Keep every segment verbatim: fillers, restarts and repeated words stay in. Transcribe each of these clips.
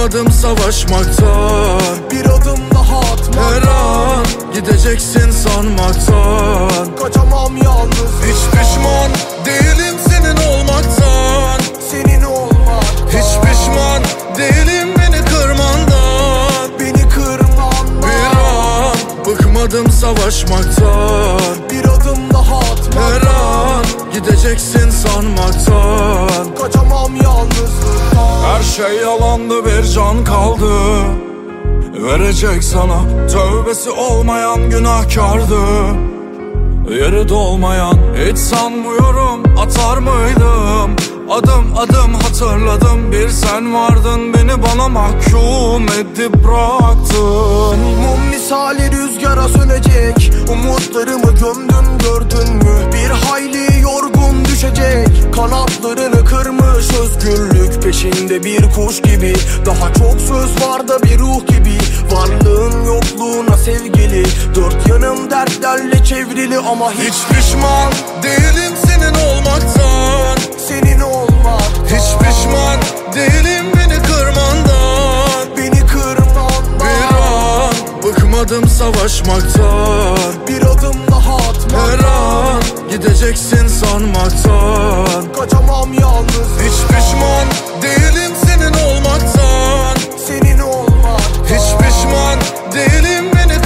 Bıkmadım savaşmaktan, bir adım daha atmaktan. her an gideceksin sanmaktan. Kaçamam yalnız. Hiç pişman değilim senin olmaktan, Senin olmaktan. hiç pişman değilim beni kırmandan. Beni kırmandan. Bir an bıkmadım savaşmaktan, bir adım daha atmaktan. her an gideceksin sanmaktan. Kaçamam yalnızlıktan. Her şey yalandı, bir can kaldı verecek sana. Tövbesi olmayan günahkardı, yeri dolmayan. Hiç sanmıyorum atar mıydım, adım adım hatırladım. Bir sen vardın, beni bana mahkum edip bıraktın. Mum misali rüzgara sönecek. Umutlarımı gömdün, gördün mü? Bir hayli yorgun düşecek. Kanatlarını kırmış özgürlük peşinde bir kuş gibi. Daha çok söz var da bir ruh gibi. Varlığın yokluğuna sevgili. Dört yanım dertlerle çevrili ama hiç, Hiç pişman değilim senin olmaktan, senin olmaktan. hiç pişman değilim beni kırmandan. Beni kırmandan. Bir an bıkmadım savaşmaktan, bir adım daha atmaktan. her an gideceksin sanmaktan. Kaçamam yalnız. Hiç pişman değilim senin olmaktan, Senin olmaktan. hiç pişman değilim beni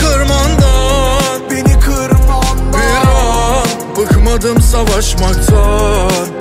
kırmandan. Beni kırmandan. Bir an bıkmadım savaşmaktan,